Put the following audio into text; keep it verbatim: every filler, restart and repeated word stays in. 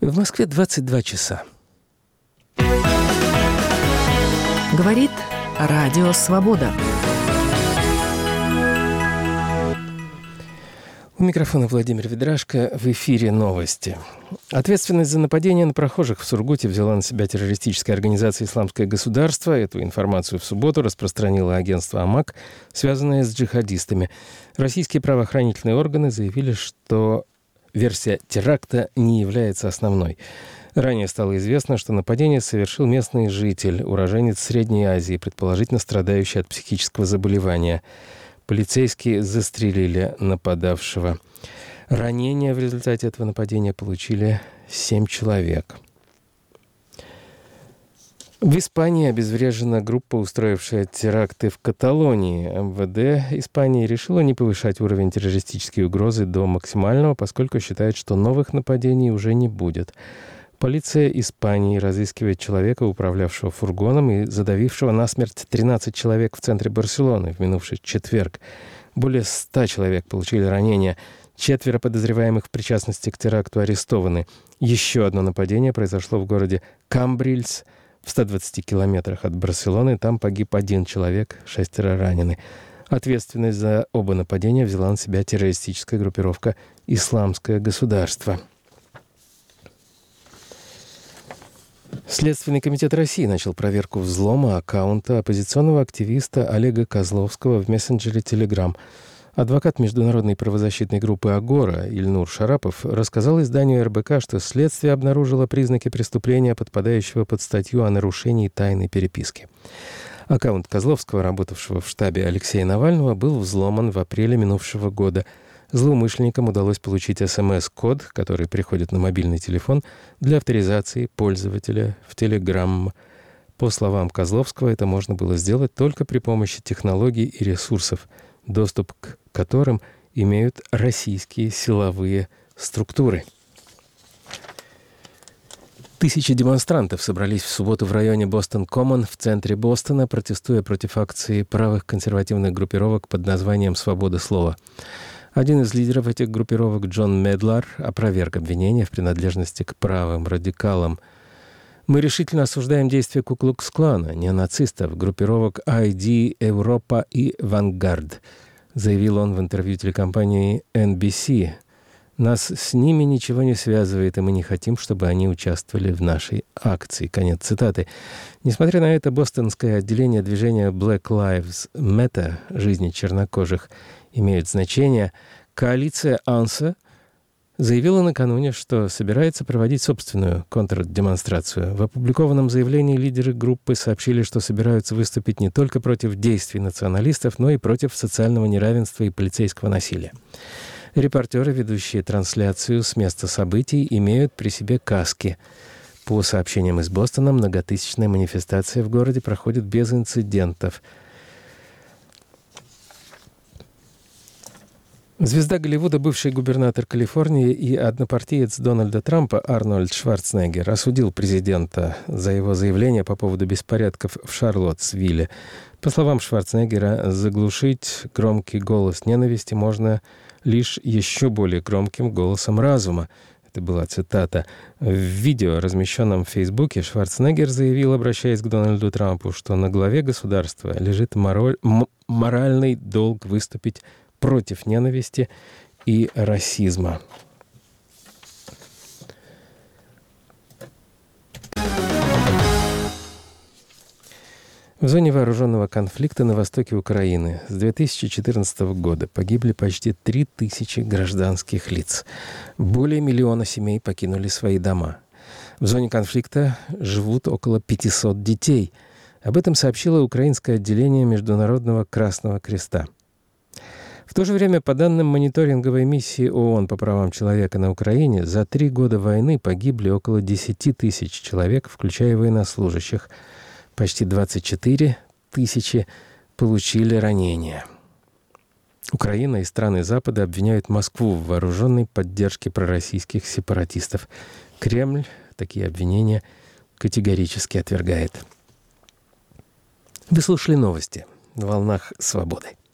В Москве двадцать два часа. Говорит Радио Свобода. У микрофона Владимир Ведрашко. В эфире новости. Ответственность за нападение на прохожих в Сургуте взяла на себя террористическая организация «Исламское государство». Эту информацию в субботу распространило агентство АМАК, связанное с джихадистами. Российские правоохранительные органы заявили, что версия теракта не является основной. Ранее стало известно, что нападение совершил местный житель, уроженец Средней Азии, предположительно страдающий от психического заболевания. Полицейские застрелили нападавшего. Ранения в результате этого нападения получили семь человек. В Испании обезврежена группа, устроившая теракты в Каталонии. МВД Испании решила не повышать уровень террористической угрозы до максимального, поскольку считает, что новых нападений уже не будет. Полиция Испании разыскивает человека, управлявшего фургоном и задавившего насмерть тринадцать человек в центре Барселоны в минувший четверг. Более ста человек получили ранения. Четверо подозреваемых в причастности к теракту арестованы. Еще одно нападение произошло в городе Камбрильс в ста двадцати километрах от Барселоны. Там погиб один человек, шестеро ранены. Ответственность за оба нападения взяла на себя террористическая группировка «Исламское государство». Следственный комитет России начал проверку взлома аккаунта оппозиционного активиста Олега Козловского в мессенджере Telegram. Адвокат международной правозащитной группы «Агора» Ильнур Шарапов рассказал изданию эр бэ ка, что следствие обнаружило признаки преступления, подпадающего под статью о нарушении тайной переписки. Аккаунт Козловского, работавшего в штабе Алексея Навального, был взломан в апреле минувшего года. Злоумышленникам удалось получить эс эм эс-код, который приходит на мобильный телефон для авторизации пользователя в Telegram. По словам Козловского, это можно было сделать только при помощи технологий и ресурсов, доступ к которым имеют российские силовые структуры. Тысячи демонстрантов собрались в субботу в районе Бостон-Коммон в центре Бостона, протестуя против акции правых консервативных группировок под названием «Свобода слова». Один из лидеров этих группировок, Джон Медлар, опроверг обвинения в принадлежности к правым радикалам. «Мы решительно осуждаем действия Ку-Клукс-Клана, неонацистов, группировок ай ди, Европа и Вангард», заявил он в интервью телекомпании эн би си. «Нас с ними ничего не связывает, и мы не хотим, чтобы они участвовали в нашей акции». Конец цитаты. Несмотря на это, бостонское отделение движения Black Lives Matter, жизни чернокожих, имеют значение, коалиция АНСА заявила накануне, что собирается проводить собственную контрдемонстрацию. В опубликованном заявлении лидеры группы сообщили, что собираются выступить не только против действий националистов, но и против социального неравенства и полицейского насилия. Репортеры, ведущие трансляцию с места событий, имеют при себе каски. По сообщениям из Бостона, многотысячная манифестация в городе проходит без инцидентов. Звезда Голливуда, бывший губернатор Калифорнии и однопартиец Дональда Трампа Арнольд Шварценеггер осудил президента за его заявление по поводу беспорядков в Шарлоттсвилле. По словам Шварценеггера, заглушить громкий голос ненависти можно лишь еще более громким голосом разума. Это была цитата. В видео, размещенном в Фейсбуке, Шварценеггер заявил, обращаясь к Дональду Трампу, что на главе государства лежит мораль, м- моральный долг выступить против ненависти и расизма. В зоне вооруженного конфликта на востоке Украины с две тысячи четырнадцатого года погибли почти три тысячи гражданских лиц. Более миллиона семей покинули свои дома. В зоне конфликта живут около пятисот детей. Об этом сообщило украинское отделение Международного Красного Креста. В то же время, по данным мониторинговой миссии ООН по правам человека на Украине, за три года войны погибли около десяти тысяч человек, включая военнослужащих. Почти двадцать четыре тысячи получили ранения. Украина и страны Запада обвиняют Москву в вооруженной поддержке пророссийских сепаратистов. Кремль такие обвинения категорически отвергает. Вы слушали новости на волнах свободы.